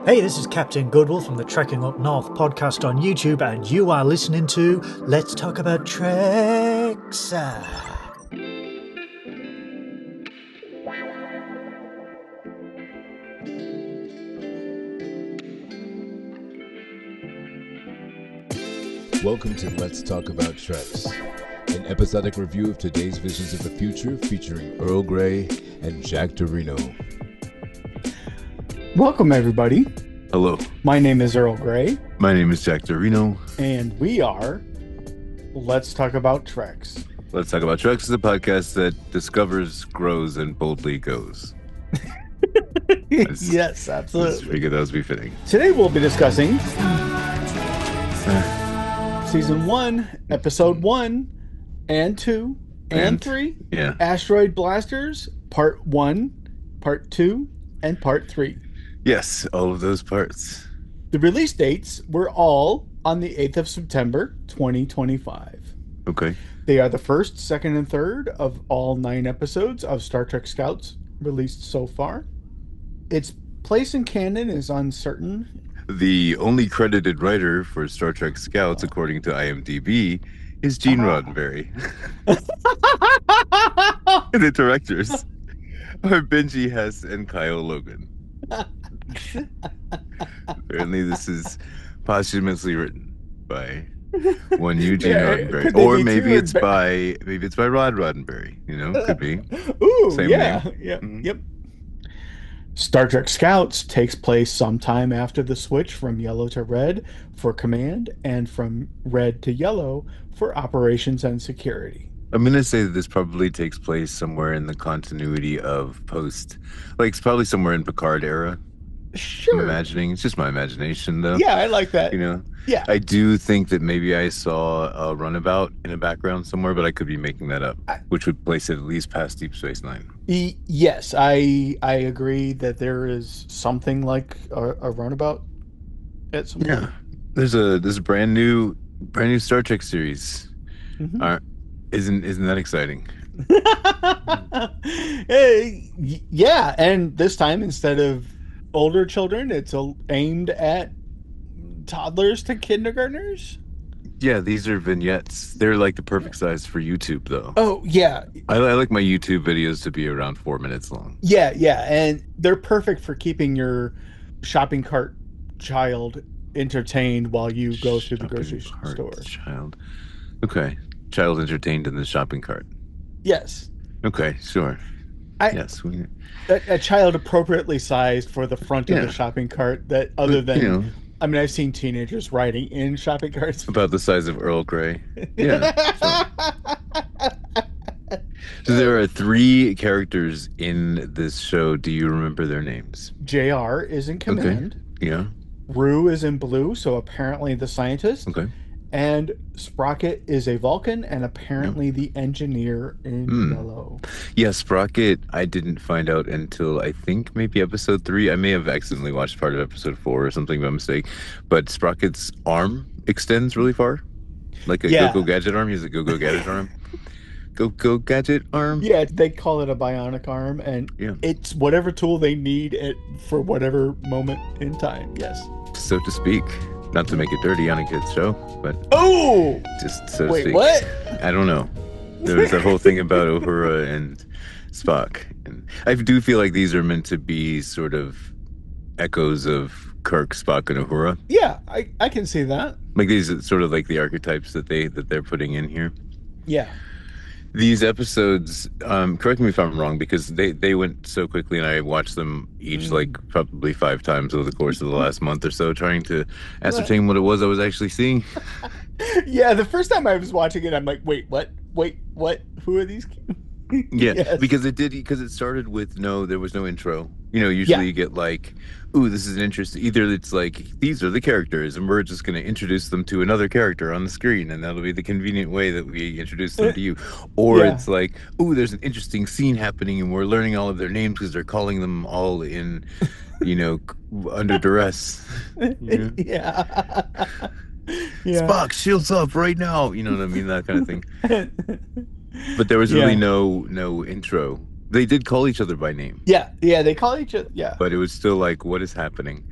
Hey, this is Captain Goodwill from the Trekking Up North podcast on YouTube, and you are listening to Let's Talk About Treks. Welcome to Let's Talk About Treks, an episodic review of today's visions of the future featuring Earl Grey and Jack Dorino. Welcome, everybody. Hello. My name is Earl Grey. My name is Jack Dorino. And we are Let's Talk About Treks. Let's Talk About Treks is a podcast that discovers, grows, and boldly goes. Yes, I absolutely. figured that was befitting. Today we'll be discussing Season 1, Episode 1 and 2 and 3, Yeah. Asteroid Blasters, Part 1, Part 2, and Part 3. Yes, all of those parts. The release dates were all on the 8th of September, 2025. Okay. They are the first, second, and third of all 9 episodes of Star Trek Scouts released so far. Its place in canon is uncertain. The only credited writer for Star Trek Scouts, according to IMDb, is Gene Roddenberry. And the directors are Benji Hess and Kyle Logan. Apparently this is posthumously written by one Eugene Roddenberry. Or maybe it's by Rod Roddenberry, could be. Ooh, Same yeah. name. Yep, Mhm. yep. Star Trek Scouts takes place sometime after the switch from yellow to red for command and from red to yellow for operations and security. I'm going to say that this probably takes place somewhere in the continuity of it's probably somewhere in Picard era. Sure. I'm imagining. It's just my imagination, though. Yeah, I like that. Yeah. I do think that maybe I saw a runabout in a background somewhere, but I could be making that up, which would place it at least past Deep Space Nine. Yes, I agree that there is something like a runabout at some point. Yeah. There's a brand new Star Trek series. Mhm. Isn't that exciting? Yeah, and this time instead of older children, it's aimed at toddlers to kindergartners. Yeah, these are vignettes. They're like the perfect size for YouTube, though. Oh yeah, I like my YouTube videos to be around 4 minutes long. yeah, and they're perfect for keeping your shopping cart child entertained while you go through the grocery store. Child. Okay. Child entertained in the shopping cart. Yes. Okay, sure. Yes. A child appropriately sized for the front of the shopping cart that other than, I mean, I've seen teenagers riding in shopping carts. About the size of Earl Grey. Yeah. So there are 3 characters in this show. Do you remember their names? JR is in command. Okay. Yeah. Rue is in blue, so apparently the scientist. Okay. And Sprocket is a Vulcan and apparently the engineer in yellow. Yeah, Sprocket, I didn't find out until I think maybe episode 3. I may have accidentally watched part of episode 4 or something by mistake. But Sprocket's arm extends really far. Like a Go-Go Gadget arm. He has a Go-Go Gadget arm. Go-Go Gadget arm? Yeah, they call it a bionic arm. And it's whatever tool they need for whatever moment in time. Yes. So to speak. Not to make it dirty on a kid's show, but just so to speak. What? I don't know. There was that whole thing about Uhura and Spock, and I do feel like these are meant to be sort of echoes of Kirk, Spock, and Uhura. Yeah, I can see that. Like these are sort of like the archetypes that they're putting in here. Yeah. These episodes, correct me if I'm wrong, because they went so quickly, and I watched them each like probably 5 times over the course of the last month or so, trying to ascertain what it was I was actually seeing. Yeah, the first time I was watching it, I'm like, wait, what? Who are these? Yeah, Yes. because it started with there was no intro. Usually you get like, ooh, this is an interest. Either it's like, these are the characters, and we're just going to introduce them to another character on the screen, and that'll be the convenient way that we introduce them to you. Or it's like, ooh, there's an interesting scene happening, and we're learning all of their names because they're calling them all in, under duress. Yeah. Spock, shields up right now. You know what I mean? That kind of thing. But there was really no intro. They did call each other by name. Yeah, they call each other. Yeah, but it was still like, what is happening?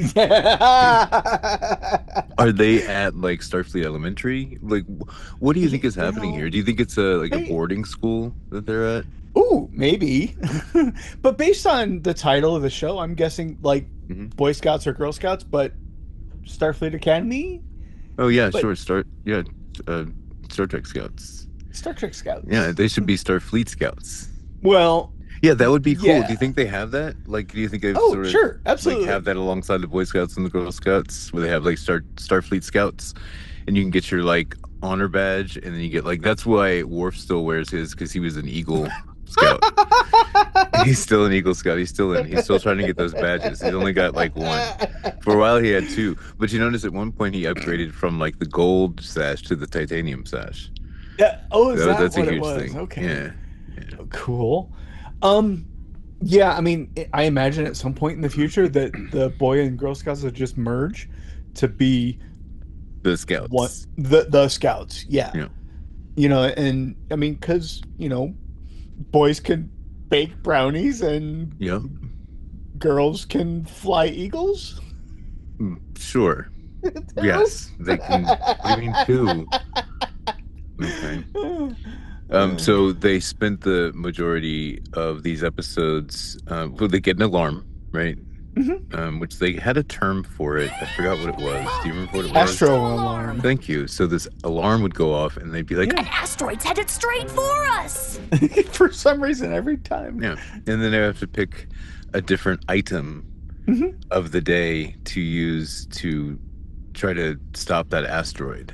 Yeah. Are they at like Starfleet Elementary? Like, what do you think is happening here? Do you think it's a boarding school that they're at? Ooh, maybe. But based on the title of the show, I'm guessing like Boy Scouts or Girl Scouts, but Starfleet Academy. Oh yeah, sure. Star Trek Scouts. Star Trek Scouts. Yeah, they should be Starfleet Scouts. Well, yeah, that would be cool. Yeah. Do you think they have that? Like, do you think they sure, absolutely have that alongside the Boy Scouts and the Girl Scouts, where they have like Starfleet Scouts, and you can get your like honor badge, and then you get like, that's why Worf still wears his, because he was an Eagle Scout. He's still an Eagle Scout. He's still trying to get those badges. He's only got like one. For a while he had two, but you notice at one point he upgraded from like the gold sash to the titanium sash. Yeah. Oh, that's what a huge it was? thing. Okay. Yeah. Cool. Yeah, I mean, I imagine at some point in the future that the Boy and Girl Scouts will just merge to be the Scouts. The Scouts, yeah. You know, and I mean, because, you know, boys can bake brownies and girls can fly eagles? Sure. Yes, they can. What do you mean two? Okay. So they spent the majority of these episodes. Well, they get an alarm, right? Which they had a term for it. I forgot what it was. Do you remember what it was? Astro alarm. Thank you. So this alarm would go off, and they'd be like, "An asteroid's headed straight for us!" For some reason, every time. Yeah, and then they have to pick a different item of the day to use to try to stop that asteroid.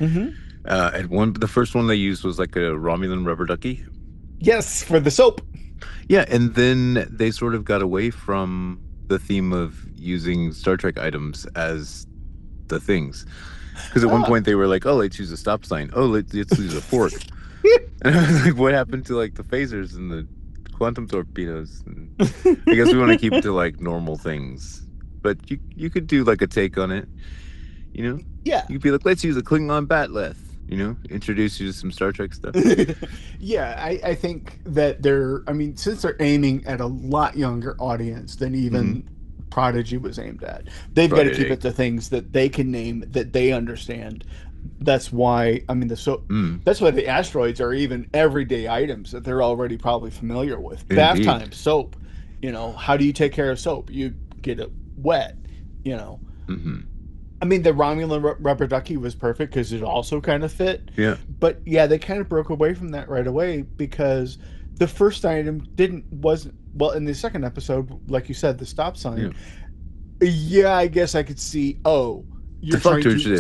The first one they used was like a Romulan rubber ducky. Yes, for the soap. Yeah, and then they sort of got away from the theme of using Star Trek items as the things. Because at one point they were like, oh, let's use a stop sign. Oh, let's use a fork. And I was like, what happened to like the phasers and the quantum torpedoes? And I guess we want to keep it to like normal things. But you could do like a take on it, you know? Yeah. You could be like, let's use a Klingon batleth. You know, introduce you to some Star Trek stuff. Yeah, I think that since they're aiming at a lot younger audience than even Prodigy was aimed at, they've got to keep it to things that they can name, that they understand. That's why, that's why the asteroids are even everyday items that they're already probably familiar with. Bath time, soap. You know, how do you take care of soap? You get it wet, you know. I mean, the Romulan rubber ducky was perfect because it also kind of fit. Yeah. But yeah, they kind of broke away from that right away because the first item wasn't in the second episode, like you said, the stop sign. Yeah, I guess I could see. Oh, you're trying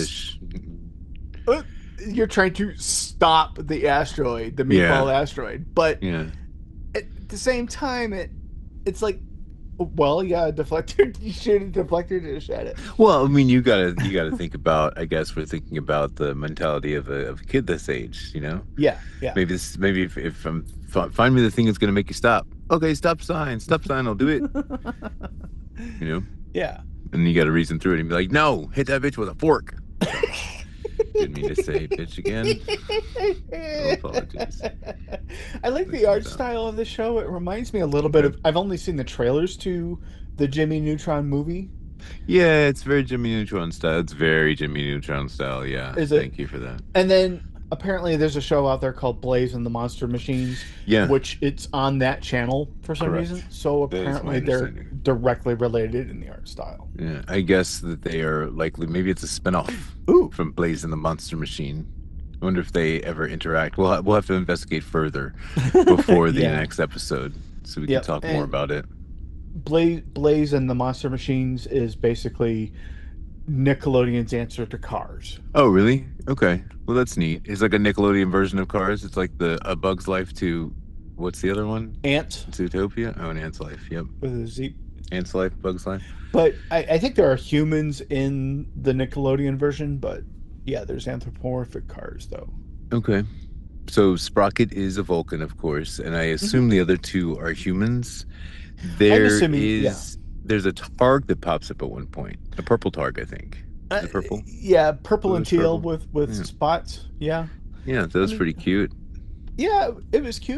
to stop the asteroid, the meatball asteroid. But at the same time, it's like, well, yeah, a deflector. You shoot a deflector to shed it. Well, I mean, you gotta think about. I guess we're thinking about the mentality of a kid this age. You know. Yeah. Maybe if I'm find me the thing that's gonna make you stop. Okay, stop sign. I'll do it. You know. Yeah. And you got to reason through it and be like, no, hit that bitch with a fork. Didn't mean to say bitch again. No apologies. I like the art style of the show. It reminds me a little bit of. I've only seen the trailers to the Jimmy Neutron movie. Yeah, it's very Jimmy Neutron style. It's very Jimmy Neutron style. Yeah. Is it? Thank you for that. And then apparently there's a show out there called Blaze and the Monster Machines. Yeah. Which it's on that channel for some reason. So apparently they're directly related in the art style. Yeah, I guess that they are likely. Maybe it's a spinoff from Blaze and the Monster Machine. I wonder if they ever interact. We'll have to investigate further before the next episode, so we can talk more about it. Blaze and the Monster Machines is basically Nickelodeon's answer to Cars. Oh, really? Okay. Well, that's neat. It's like a Nickelodeon version of Cars. It's like A Bug's Life to, what's the other one? Ants. Zootopia? Oh, an Ant's Life. Yep. With a Z. Ant's Life, Bug's Life. But I think there are humans in the Nickelodeon version, but yeah, there's anthropomorphic Cars, though. Okay. So Sprocket is a Vulcan, of course, and I assume the other two are humans. There's a Targ that pops up at one point. A purple Targ, I think. Is it purple? Yeah, purple and teal with spots. Yeah. Yeah, that was pretty cute. Yeah, it was cute.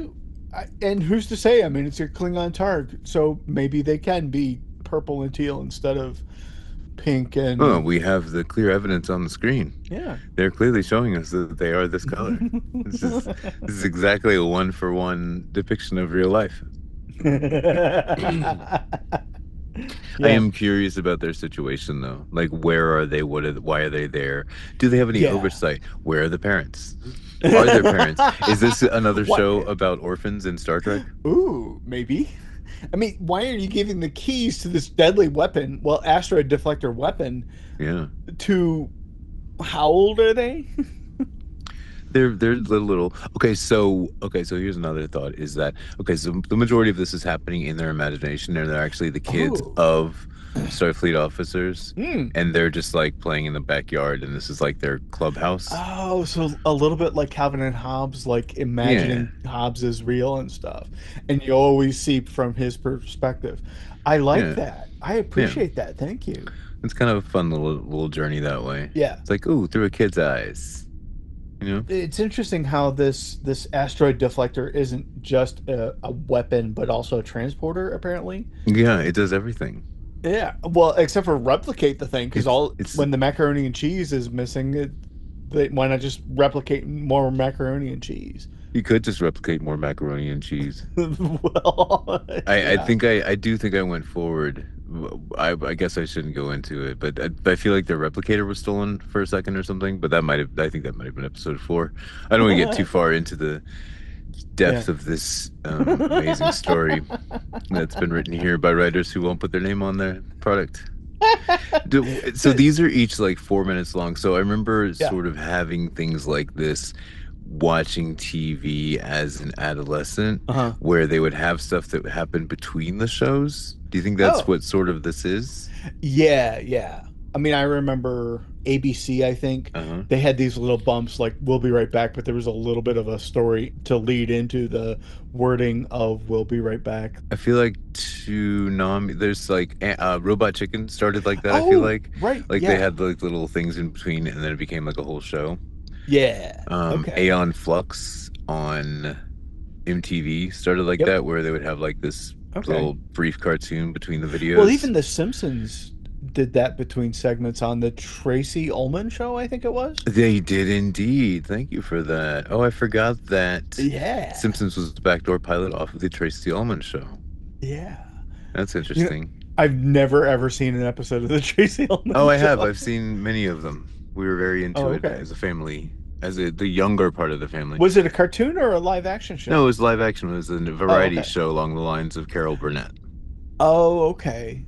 And who's to say? I mean, it's a Klingon Targ, so maybe they can be purple and teal instead of pink and. Oh, we have the clear evidence on the screen. Yeah. They're clearly showing us that they are this color. This is exactly a 1-for-1 depiction of real life. I am curious about their situation, though. Like, where are they? Why are they there? Do they have any oversight? Where are the parents? Are there parents? Is this another show about orphans in Star Trek? Ooh, maybe. I mean, why are you giving the keys to this deadly weapon? Well, asteroid deflector weapon. Yeah. To how old are they? They're little. Okay, so here's another thought: is that so the majority of this is happening in their imagination, and they're actually the kids of Starfleet officers, and they're just like playing in the backyard, and this is like their clubhouse. Oh, so a little bit like Calvin and Hobbes, like imagining Hobbes is real and stuff, and you always see from his perspective. I like that. I appreciate that. Thank you. It's kind of a fun little journey that way. Yeah, it's like through a kid's eyes. You know? It's interesting how this asteroid deflector isn't just a weapon, but also a transporter. Apparently. Yeah, it does everything. Yeah, well, except for replicate the thing, because when the macaroni and cheese is missing, why not just replicate more macaroni and cheese? You could just replicate more macaroni and cheese. Well, I do think I went forward. I guess I shouldn't go into it, but I feel like the replicator was stolen for a second or something. But I think that might have been episode 4. I don't want to get too far into the depth of this amazing story that's been written here by writers who won't put their name on their product. So these are each like 4 minutes long. So I remember sort of having things like this, watching TV as an adolescent, where they would have stuff that would happen between the shows. Do you think that's what sort of this is? Yeah. I mean, I remember ABC, I think, they had these little bumps like, we'll be right back, but there was a little bit of a story to lead into the wording of we'll be right back. I feel like there's like Robot Chicken started like that, I feel like. Right. Like they had like little things in between, and then it became like a whole show. Yeah. Aeon Flux on MTV started like that, where they would have like this little brief cartoon between the videos. Well, even The Simpsons did that between segments on the Tracy Ullman show, I think it was. They did indeed. Thank you for that. Oh, I forgot that. Yeah. Simpsons was the backdoor pilot off of the Tracy Ullman show. Yeah. That's interesting. You know, I've never ever seen an episode of the Tracy Ullman show. I have. I've seen many of them. We were very into it as a family, the younger part of the family. Was it a cartoon or a live action show? No, it was live action. It was a variety show along the lines of Carol Burnett. Oh, okay.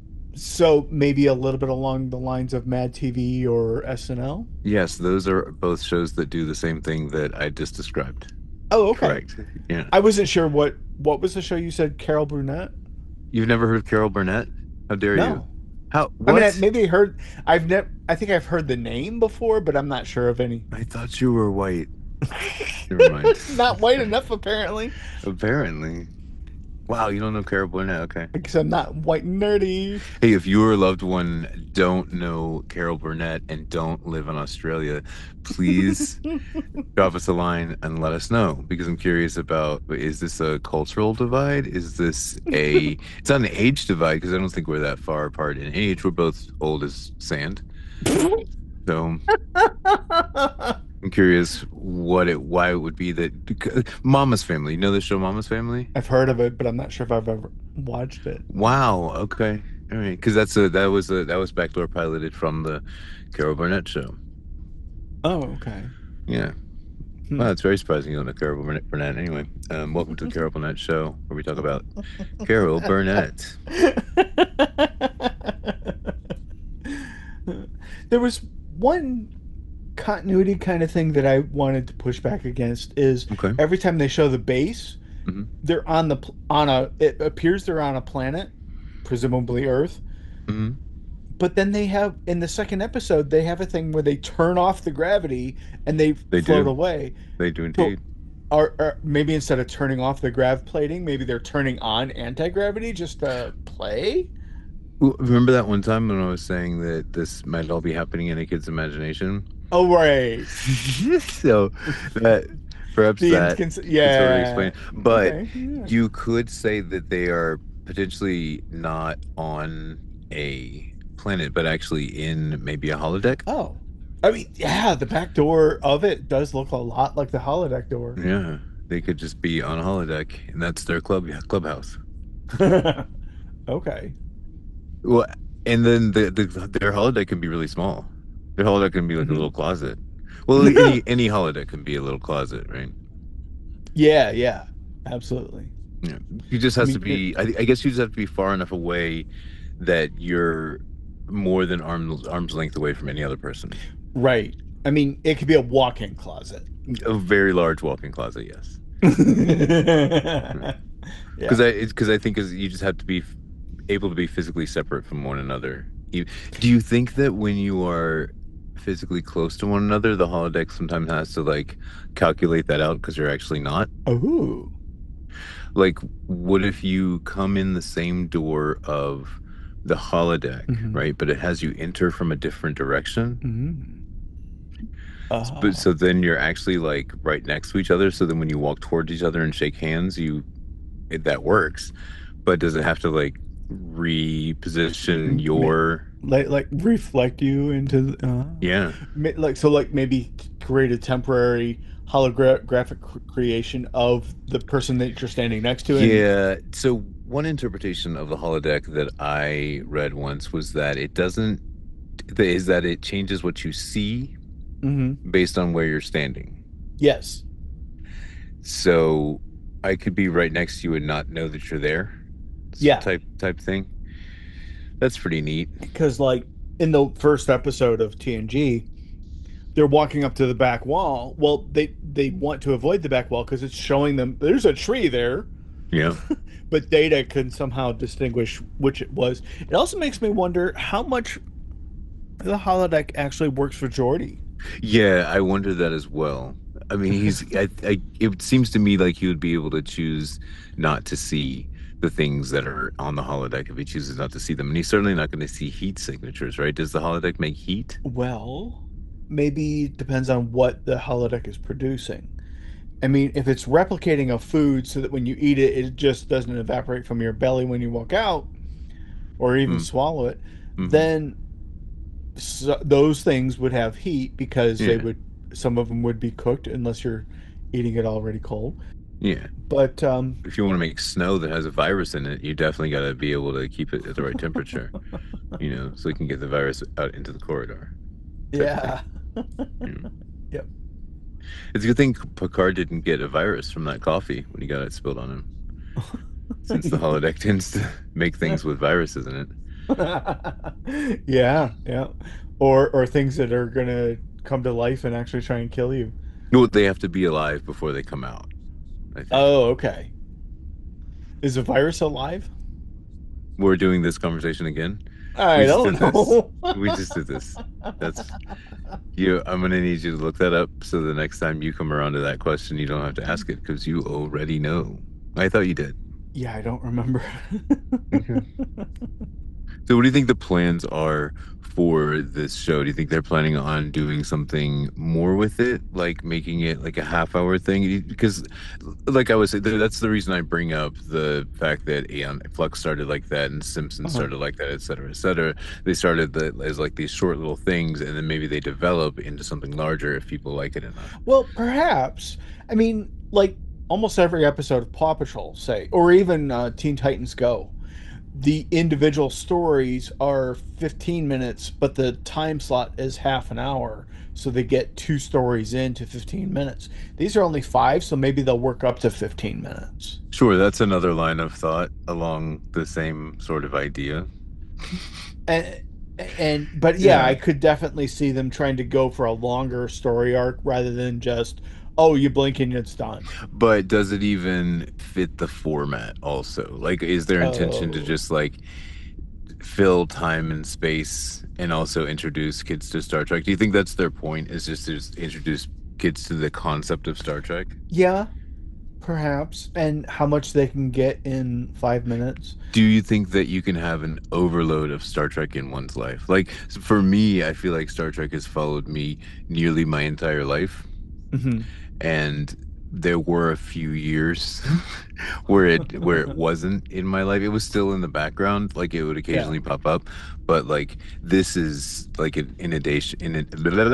So maybe a little bit along the lines of Mad TV or SNL? Yes, those are both shows that do the same thing that I just described. Oh, okay. Correct. Yeah. I wasn't sure what was the show you said, Carol Burnett? You've never heard of Carol Burnett? How dare you? How? What? I mean, maybe heard. I think I've heard the name before, but I'm not sure of any. I thought you were white. Never mind. Not white enough, apparently. Apparently. Wow, you don't know Carol Burnett? Okay. Because I'm not white and nerdy. Hey, if you or a loved one don't know Carol Burnett and don't live in Australia, please drop us a line and let us know, because I'm curious about, is this a cultural divide? Is this it's not an age divide, because I don't think we're that far apart in age. We're both old as sand. So I'm curious why it would be that Mama's Family. You know the show Mama's Family? I've heard of it, but I'm not sure if I've ever watched it. Wow. Okay. All right. Because that was backdoor piloted from the Carol Burnett show. Oh, okay. Yeah. Well, it's very surprising you don't know Carol Burnett. Anyway, welcome to the Carol Burnett show, where we talk about Carol Burnett. There was one continuity kind of thing that I wanted to push back against is every time they show the base, they're it appears they're on a planet, presumably Earth. But then they have, in the second episode, they have a thing where they turn off the gravity and they float away. They do indeed. Or maybe instead of turning off the grav plating, maybe they're turning on anti-gravity just to play? Remember that one time when I was saying that this might all be happening in a kid's imagination? Oh, right. So Perhaps that could sort of explain it. But Okay, yeah. you could say that they are potentially not on a planet, but actually in maybe a holodeck. Oh, I mean, yeah, the back door of it does look a lot like the holodeck door. Yeah, they could just be on a holodeck, and that's their clubhouse. Okay. Well, and then their holodeck can be really small. Their holodeck can be like a little closet. Well, any holodeck can be a little closet, right? Yeah, absolutely. Yeah, you just has to be. I guess you just have to be far enough away that you're more than arm's length away from any other person. Right. I mean, it could be a walk-in closet. A very large walk-in closet, yes. Yeah. Because I think you just have to be able to be physically separate from one another. Do you think that when you are physically close to one another, the holodeck sometimes has to like calculate that out because you're actually not? Oh. Like, what if you come in the same door of the holodeck, right? But it has you enter from a different direction. But so then you're actually like right next to each other. So then when you walk towards each other and shake hands, that works. But does it have to like reposition your like reflect you into maybe create a temporary holographic creation of the person that you're standing next to? Yeah. So one interpretation of the holodeck that I read once was that it changes what you see based on where you're standing. Yes. So I could be right next to you and not know that you're there. Yeah. Type thing. That's pretty neat. Because like in the first episode of TNG, they're walking up to the back wall. Well, they want to avoid the back wall because it's showing them there's a tree there. Yeah. But Data can somehow distinguish which it was. It also makes me wonder how much the holodeck actually works for Geordi. Yeah, I wonder that as well. I mean, it seems to me like he would be able to choose not to see the things that are on the holodeck if he chooses not to see them. And he's certainly not going to see heat signatures, right? Does the holodeck make heat? Well, maybe it depends on what the holodeck is producing. I mean, if it's replicating a food so that when you eat it, it just doesn't evaporate from your belly when you walk out or even swallow it, then those things would have heat because some of them would be cooked unless you're eating it already cold. Yeah. But if you want to make snow that has a virus in it, you definitely got to be able to keep it at the right temperature, so you can get the virus out into the corridor. Yeah. Yep. It's a good thing Picard didn't get a virus from that coffee when he got it spilled on him. Since the holodeck tends to make things with viruses in it. Yeah. Or things that are going to come to life and actually try and kill you. No, they have to be alive before they come out, I think. Oh, okay. Is the virus alive? We're doing this conversation again. I don't know. We just did this. That's you. I'm gonna need you to look that up so the next time you come around to that question, you don't have to ask it because you already know. I thought you did. Yeah, I don't remember. Okay. So, what do you think the plans are for this show? Do you think they're planning on doing something more with it, like making it like a half-hour thing? Because, like I was saying, that's the reason I bring up the fact that Flux started like that and Simpsons started like that, et cetera, et cetera. They started as like these short little things, and then maybe they develop into something larger if people like it enough. Well, perhaps. I mean, like almost every episode of Paw Patrol, say, or even Teen Titans Go. The individual stories are 15 minutes, but the time slot is half an hour. So they get 2 stories into 15 minutes. These are only 5, so maybe they'll work up to 15 minutes. Sure, that's another line of thought along the same sort of idea. But I could definitely see them trying to go for a longer story arc rather than just, oh, you blink and it's done. But does it even fit the format also? Like, is their intention to just like fill time and space and also introduce kids to Star Trek? Do you think that's their point, is just to introduce kids to the concept of Star Trek? Yeah, perhaps. And how much they can get in 5 minutes. Do you think that you can have an overload of Star Trek in one's life? Like, for me, I feel like Star Trek has followed me nearly my entire life. And there were a few years where it wasn't in my life. It was still in the background, like it would occasionally pop up, but like this is like an inundation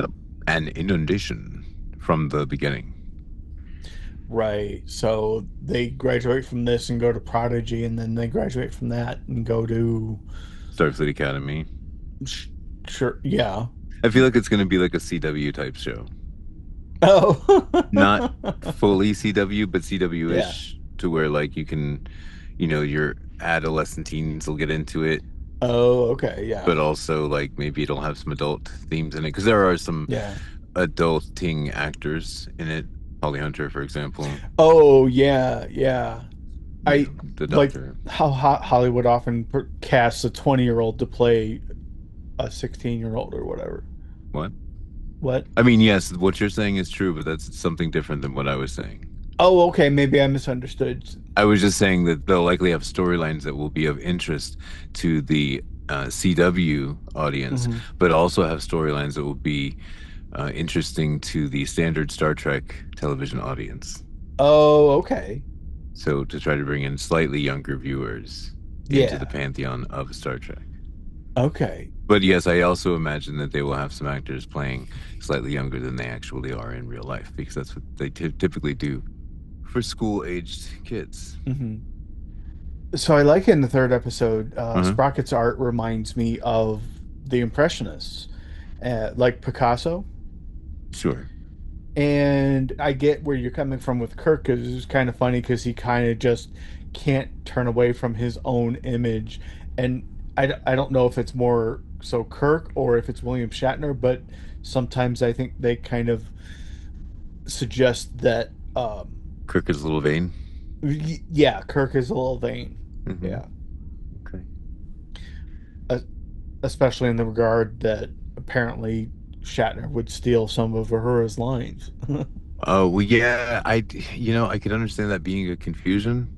from the beginning. Right. So they graduate from this and go to Prodigy, and then they graduate from that and go to Starfleet Academy. Sure. Yeah. I feel like it's going to be like a CW type show. Oh. Not fully CW, but CW-ish, to where like you can, your adolescent teens will get into it. Oh, okay, yeah. But also like maybe it'll have some adult themes in it, because there are some adulting actors in it. Holly Hunter, for example. Oh yeah. The Doctor. Like how Hollywood often casts a 20-year-old to play a 16-year-old or whatever. What? I mean, yes, what you're saying is true, but that's something different than what I was saying. Oh, okay. Maybe I misunderstood. I was just saying that they'll likely have storylines that will be of interest to the CW audience, but also have storylines that will be interesting to the standard Star Trek television audience. Oh, okay. So to try to bring in slightly younger viewers into the pantheon of Star Trek. Okay. But yes, I also imagine that they will have some actors playing slightly younger than they actually are in real life, because that's what they typically do for school-aged kids. So I like in the third episode, Sprocket's art reminds me of the Impressionists, like Picasso. Sure. And I get where you're coming from with Kirk, because it's kind of funny because he kind of just can't turn away from his own image. And I don't know if it's more so Kirk or if it's William Shatner, but sometimes I think they kind of suggest that Kirk is a little vain. Yeah, Kirk is a little vain. Yeah. Okay. Especially in the regard that apparently Shatner would steal some of Uhura's lines. Oh, well, yeah, I could understand that being a confusion.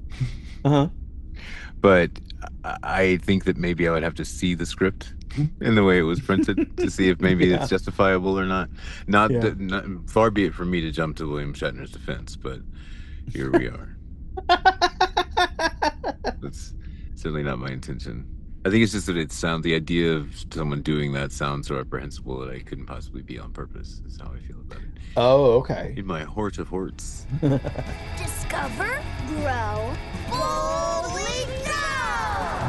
But I think that maybe I would have to see the script in the way it was printed to see if maybe it's justifiable or not. Not far be it from me to jump to William Shatner's defense, but here we are. That's certainly not my intention. I think it's just that the idea of someone doing that sounds so reprehensible that I couldn't possibly be on purpose, is how I feel about it. Oh, okay. In my heart of hearts. Discover, grow, boldly go!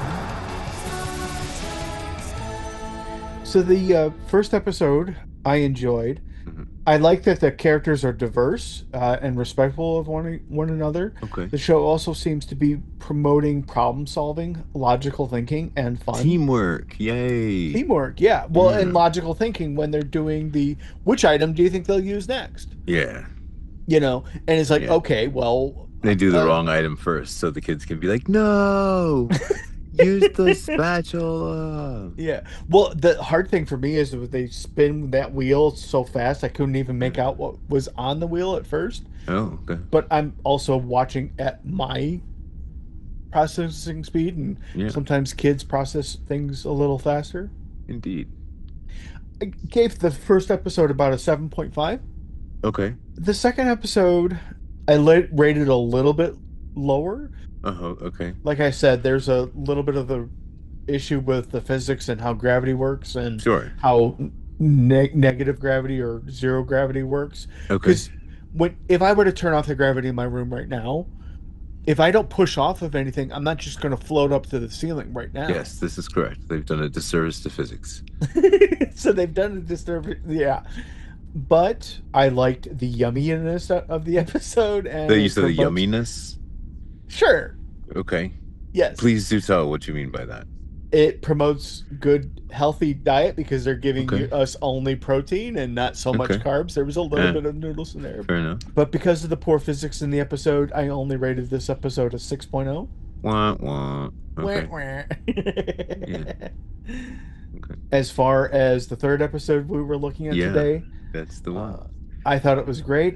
So the first episode I enjoyed. I like that the characters are diverse and respectful of one another. Okay. The show also seems to be promoting problem solving, logical thinking, and fun. Teamwork, yay! Teamwork, yeah. Well, and logical thinking when they're doing which item do you think they'll use next? Yeah. And it's like, okay, well, they do the wrong item first, so the kids can be like, no. Use the spatula. Yeah. Well, the hard thing for me is that they spin that wheel so fast I couldn't even make out what was on the wheel at first. Oh, okay. But I'm also watching at my processing speed, and sometimes kids process things a little faster. Indeed. I gave the first episode about a 7.5. Okay. The second episode, I rated a little bit lower. Okay. Like I said, there's a little bit of the issue with the physics and how gravity works, and how negative gravity or zero gravity works. Okay. Because if I were to turn off the gravity in my room right now, if I don't push off of anything, I'm not just going to float up to the ceiling right now. Yes, this is correct. They've done a disservice to physics. So they've done a disservice, yeah. But I liked the yumminess of the episode. And you said the yumminess? Sure. Okay. Yes. Please do tell what you mean by that. It promotes good, healthy diet because they're giving us only protein and not so much carbs. There was a little bit of noodles in there. Fair enough. But because of the poor physics in the episode, I only rated this episode a 6.0. Wah, wah. Okay. Wah, Yeah. Okay. As far as the third episode we were looking at today, that's the one. I thought it was great.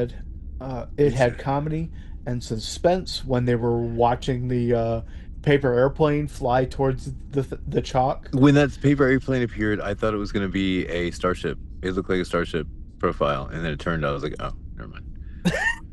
It had comedy and suspense when they were watching the paper airplane fly towards the chalk. When that paper airplane appeared, I thought it was going to be a starship. It looked like a starship profile, and then it turned out I was like, oh, never mind.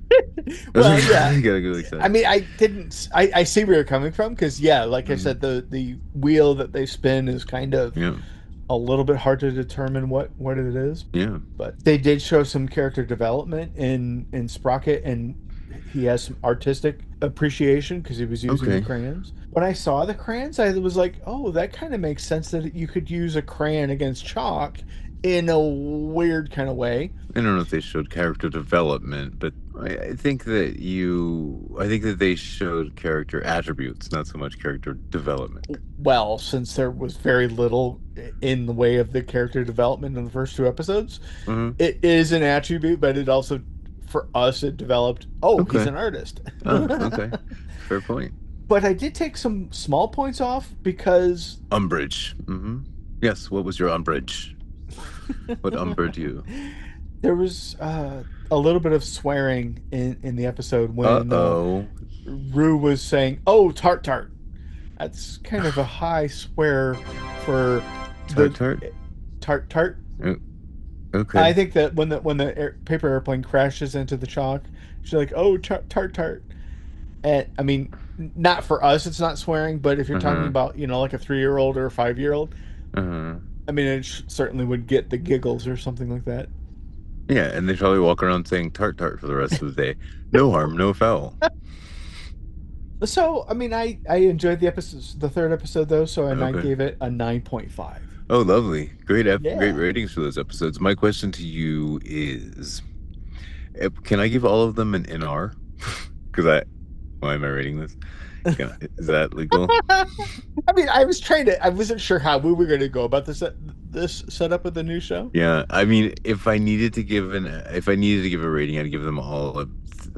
Well, yeah. You gotta go like that. I mean, I see where you're coming from because, yeah, like I said, the wheel that they spin is kind of a little bit hard to determine what it is. Yeah. But they did show some character development in Sprocket, and he has some artistic appreciation because he was using the crayons. When I saw the crayons, I was like, oh, that kind of makes sense that you could use a crayon against chalk in a weird kind of way. I don't know if they showed character development, but I think that they showed character attributes, not so much character development. Well, since there was very little in the way of the character development in the first 2 episodes, it is an attribute, but it also, for us, it developed, he's an artist. Okay. Fair point. But I did take some small points off because... Umbrage. Yes, what was your umbrage? What umbered you? There was a little bit of swearing in the episode when Rue was saying, "Oh, tart tart." That's kind of a high swear for tart tart. Okay. I think that when the paper airplane crashes into the chalk, she's like, "Oh, tart tart." And I mean, not for us, it's not swearing, but if you're talking about, like a 3-year-old or a 5-year-old, I mean, it certainly would get the giggles or something like that. Yeah, and they probably walk around saying tart tart for the rest of the day. No harm, no foul. So, I mean, I enjoyed the 3rd episode, though, so I gave it a 9.5. Oh, lovely. Great ratings for those episodes. My question to you is, can I give all of them an NR? Because why am I rating this? Is that legal? I mean, I wasn't sure how we were going to go about this setup of the new show. Yeah, I mean, if I needed to give a rating, I'd give them all a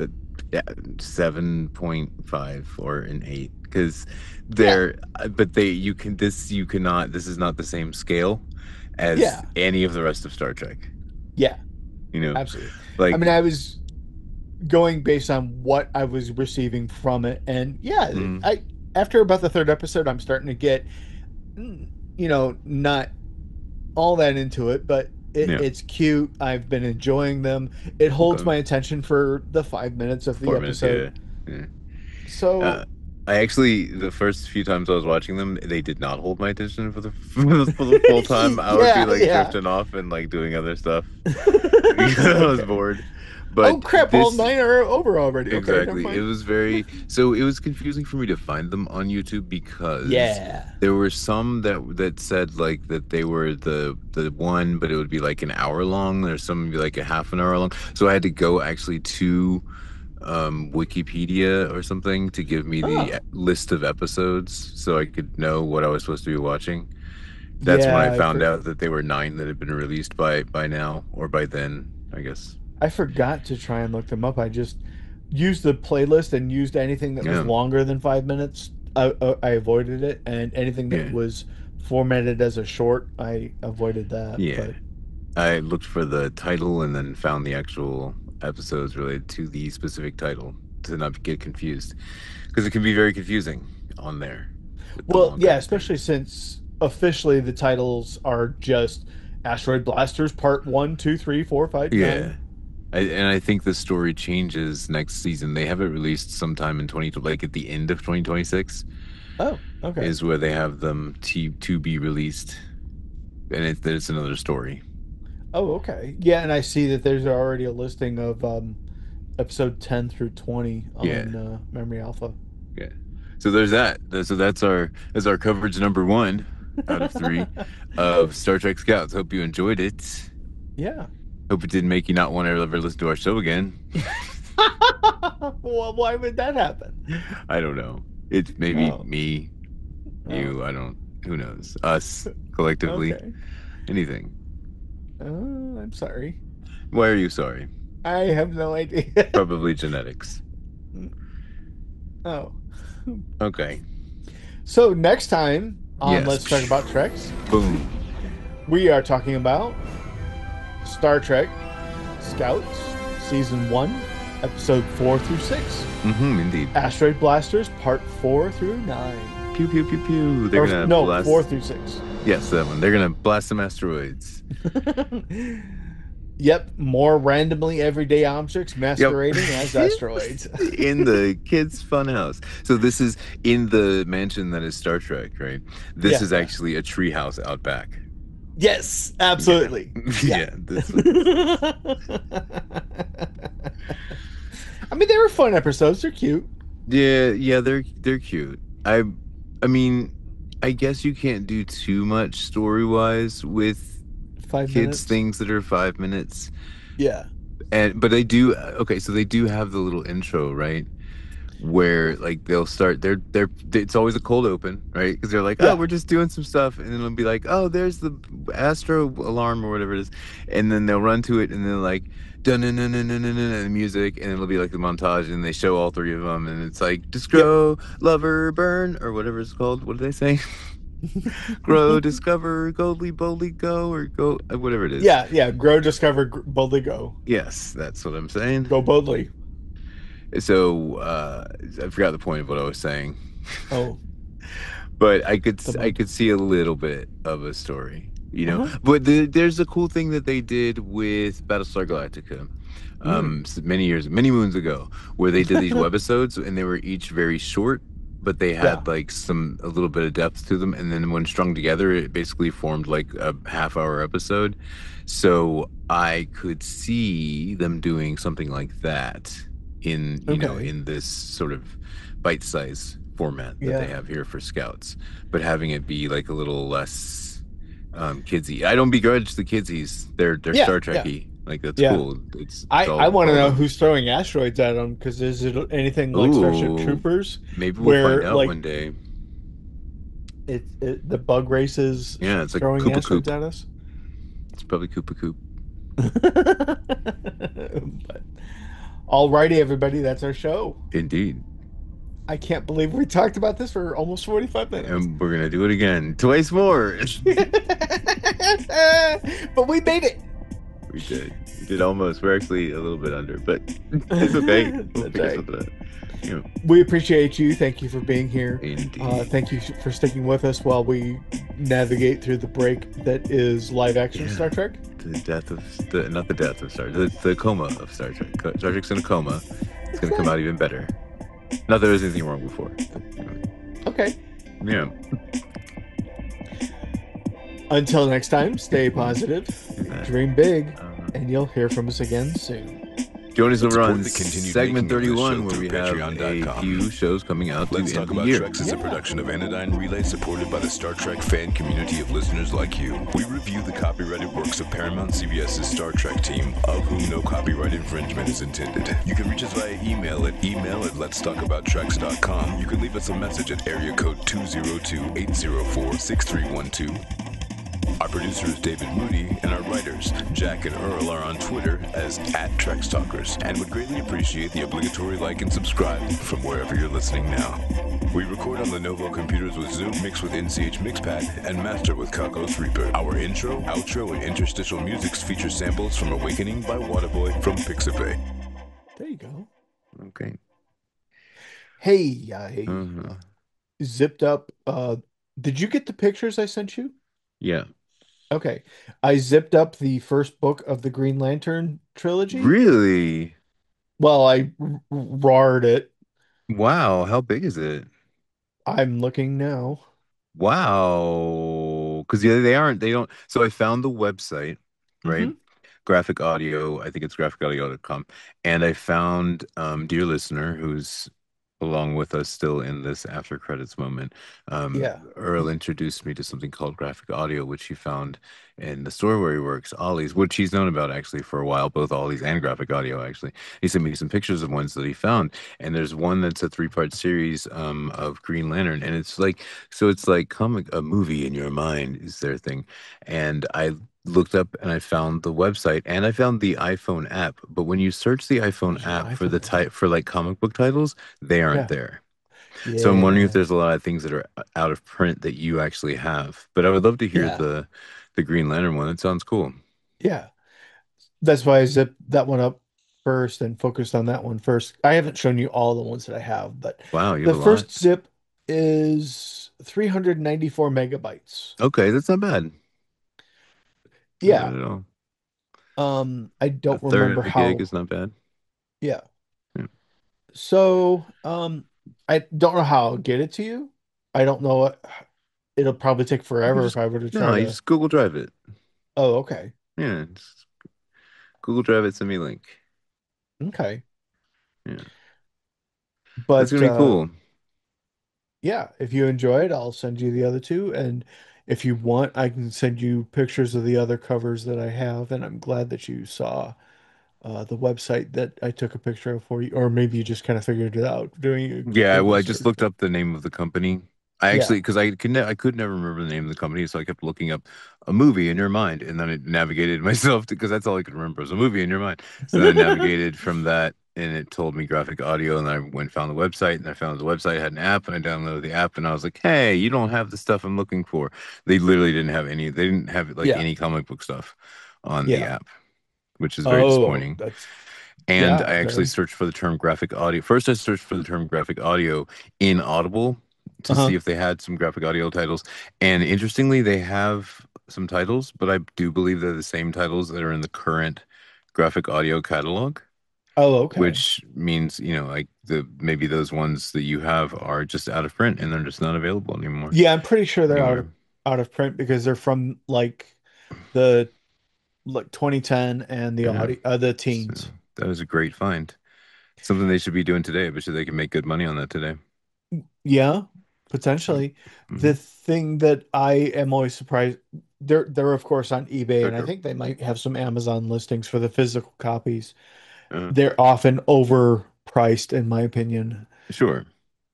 7.5 or an 8 because this is not the same scale as any of the rest of Star Trek. Yeah, absolutely. Like, I mean, I was going based on what I was receiving from it, and after about the 3rd episode, I'm starting to get, not all that into it, but it's cute. I've been enjoying them. It holds my attention for the 5 minutes of the episode. So I actually, the first few times I was watching them, they did not hold my attention for the full time. I would be drifting off and doing other stuff because I was bored. But crap! All 9 are over already. Exactly. Okay, it was it was confusing for me to find them on YouTube because there were some that said that they were the one, but it would be an hour long. There's some would be a half an hour long. So I had to go actually to Wikipedia or something to give me the list of episodes so I could know what I was supposed to be watching. That's when I found out that they were 9 that had been released by now or by then, I guess. I forgot to try and look them up. I just used the playlist and used anything that was longer than 5 minutes. I avoided it, and anything that was formatted as a short, I avoided that. Yeah, but I looked for the title and then found the actual episodes related to the specific title to not get confused, because it can be very confusing on there. Well, yeah, especially since officially the titles are just Asteroid Blasters Part 1, 2, 3, 4, 5, 9. And I think the story changes next season. They have it released sometime in at the end of 2026. Oh, okay. Is where they have them to be released, and it's another story. Oh, okay. Yeah, and I see that there's already a listing of episode 10 through 20 on Memory Alpha. Yeah. So there's that. So that's our coverage number 1 out of 3 of Star Trek Scouts. Hope you enjoyed it. Yeah. Hope it didn't make you not want to ever listen to our show again. Well, why would that happen? I don't know. It's maybe me, you, who knows? Us, collectively. Okay. Anything. I'm sorry. Why are you sorry? I have no idea. Probably genetics. Oh. Okay. So next time on Let's Talk About Treks. Boom. We are talking about Star Trek Scouts Season 1, Episode 4 through 6. Indeed. Asteroid Blasters Part 4 through 9. Pew, pew, pew, pew. They're going to blast... 4 through 6. Yes, that one. They're going to blast some asteroids. Yep, more randomly everyday objects Yep. masquerading as asteroids. In the kids' fun house. So this is in the mansion that is Star Trek, right? This Yeah, is yeah. actually a treehouse out back. Yes, Yeah. absolutely. Yeah. Yeah. This I mean, they were fun episodes. They're cute. Yeah, yeah, they're cute. I mean, I guess you can't do too much story-wise with 5 minutes. kids things that are 5 minutes. Yeah. And but they do okay, so they do have the little intro, right? Where like they'll start they're it's always a cold open, right? Because they're like, oh, Yeah. we're just doing some stuff, and then it'll be like, oh, there's the astro alarm or whatever it is, and then they'll run to it, and then like dun dun dun dun dun dun dun the music, and it'll be like the montage, and they show all three of them, and it's like just Yep. grow, lover, burn, or whatever it's called. What do they say? Grow, discover, boldly go, or go, whatever it is. Yeah, yeah. Grow, discover, boldly go. Yes, that's what I'm saying. Go boldly. So I forgot the point of what I was saying. Oh, But the I monk. could see a little bit of a story, you know. Uh-huh. But there's a cool thing that they did with Battlestar Galactica, many moons ago, where they did these webisodes and they were each very short, but they Yeah. had like a little bit of depth to them, and then when strung together, it basically formed like a half-hour episode. So I could see them doing something like that in Okay. in this sort of bite-size format that they Yeah. have here for Scouts, but having it be like a little less kidsy. I don't begrudge the kidsies. They're Yeah. Star Yeah. Trekky. Like that's Yeah. cool. It's I want to all know done. who's throwing asteroids at them, because is it anything like Starship Ooh, Troopers, maybe we'll find where out like one day. the bug races Yeah, it's like throwing Koopa asteroids Coop. at us? It's probably Koopa Coop. But alrighty, everybody, that's our show. Indeed. I can't believe we talked about this for almost 45 minutes. And we're gonna do it again. Twice more. But we made it. We did. We did almost. We're actually a little bit under, but it's okay. We'll That's figure right. something out. You know, We appreciate you. Thank you for being here. indeed. Thank you for sticking with us while we navigate through the break that is live action Yeah. Star Trek. The death of not the death of Star the coma of Star Trek. Star Trek's in a coma. It's gonna come out even better. Not that there was anything wrong before. Okay. Yeah. Until next time, stay positive, dream big, Uh, and you'll hear from us again soon. Join us over Support on the continued segment making of this 31, show where through we have a patreon.com. few shows coming out through Let's the end Talk of the About year. Treks is a Yeah. production of Anodyne Relay, supported by the Star Trek fan community of listeners like you. We review the copyrighted works of Paramount CBS's Star Trek team, of whom no copyright infringement is intended. You can reach us via email at letstalkabouttreks.com. You can leave us a message at area code 202-804-6312. Our producer is David Moody, and our writers, Jack and Earl, are on Twitter as @TreksTalkers, and would greatly appreciate the obligatory like and subscribe from wherever you're listening now. We record on Lenovo computers with Zoom, mix with NCH Mixpad, and master with Kakos Reaper. Our intro, outro, and interstitial musics feature samples from Awakening by Waterboy from Pixabay. There you go. Okay. Hey, I Uh-huh. zipped up. Did you get the pictures I sent you? Yeah. Okay. I zipped up the first book of the Green Lantern trilogy. Really? Well, I roared it. Wow. How big is it? I'm looking now. Wow. Because yeah, they don't. So I found the website, right? Mhm. Graphic Audio. I think it's graphicaudio.com. And I found dear listener, who's along with us still in this after credits moment. Yeah. Earl introduced me to something called Graphic Audio, which he found in the store where he works, Ollie's, which he's known about actually for a while, both Ollie's and Graphic Audio actually. He sent me some pictures of ones that he found, and there's one that's a 3-part series of Green Lantern, and it's like comic a movie in your mind is their thing. And I looked up and I found the website and I found the iPhone app. But when you search the iPhone There's an app for iPhone the type for like comic book titles, they aren't Yeah. there. So I'm wondering if Yeah. there's a lot of things that are out of print that you actually have. But I would love to hear Yeah. the Green Lantern one. It sounds cool. Yeah. That's why I zipped that one up first and focused on that one first. I haven't shown you all the ones that I have, but Wow, you the have a first lot. zip is 394 megabytes. Okay, that's not bad. Not Yeah. bad at all. I A don't third remember of a gig how. is not bad. Yeah. Yeah. So, I don't know how I'll get it to you. I don't know what it'll probably take You forever if just I were to try no, you to. just Google Drive it. Oh, okay. Yeah, just Google Drive it, send me a link. Okay. Yeah, that's But gonna be cool. yeah, if you enjoy it, I'll send you the other two. And if you want, I can send you pictures of the other covers that I have. And I'm glad that you saw the website that I took a picture of for you, or maybe you just kind of figured it out doing a Yeah, well, Google I just search. looked But up the name of the company. I actually, yeah. because I could never remember the name of the company, so I kept looking up a movie in your mind, and then it navigated myself because that's all I could remember was a movie in your mind. So then I navigated from that, and it told me graphic audio, and I went and found the website, and I found the website had an app, and I downloaded the app, and I was like, hey, you don't have the stuff I'm looking for. They literally didn't have any. They didn't have like Yeah. any comic book stuff on the Yeah. app, which is very Oh, disappointing. that's And I yeah, actually very. searched for the term graphic audio. First, I searched for the term graphic audio in Audible to see Uh-huh. if they had some graphic audio titles. And interestingly, they have some titles, but I do believe they're the same titles that are in the current graphic audio catalog, Oh, okay. which means, like the maybe those ones that you have are just out of print and they're just not available anymore Yeah, I'm pretty sure they're anywhere. out of print because they're from the like 2010 and Yeah. the So teens. that was a great find. Something they should be doing today. I bet you they can make good money on that today. Yeah, So, potentially. The mhm. thing that I am always surprised, they're of course on eBay, Sure, and I sure. think they might have some Amazon listings for the physical copies. Uh, They're often overpriced, in my opinion. sure.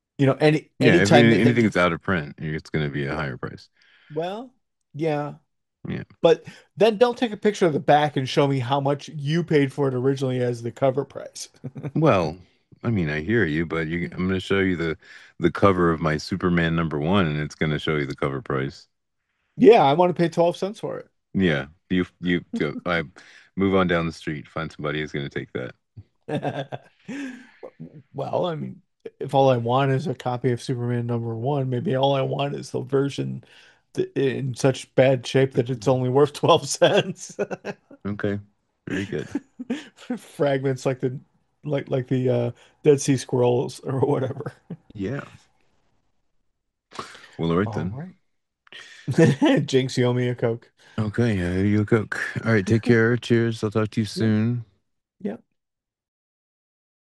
Yeah, if Anytime they anything hit, that's out of print, it's going to be a higher price. well, yeah, Yeah. but then don't take a picture of the back and show me how much you paid for it originally as the cover price. Well, I mean, I hear you, but I'm going to show you the cover of my Superman #1, and it's going to show you the cover price. Yeah, I want to pay 12 cents for Yeah, you go. I move on down the street, find somebody who's going to take that. it. Well, I mean, if all I want is a copy of Superman #1, maybe all I want is the version in such bad shape that it's only worth 12 cents. Okay, very good. Fragments like the Dead Sea Scrolls or whatever. Yeah. Well, all right All then. right. Jinx, you owe me a Coke. Okay, yeah, you Coke. All right, take care. Cheers. I'll talk to you Yeah. soon. Yeah.